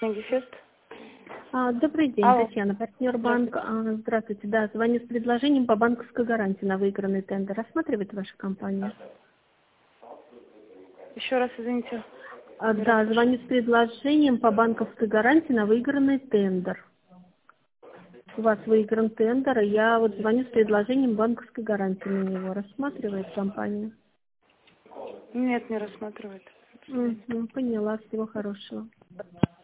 Гефест. Добрый день, Алло. Татьяна, партнер банк. Здравствуйте, да, звоню с предложением по банковской гарантии на выигранный тендер. Рассматривает ваша компания? Еще раз, извините. Да, звоню с предложением по банковской гарантии на выигранный тендер. У вас выигран тендер, и я вот звоню с предложением банковской гарантии на него. Рассматривает компания? Нет, не рассматривает. Поняла, всего хорошего.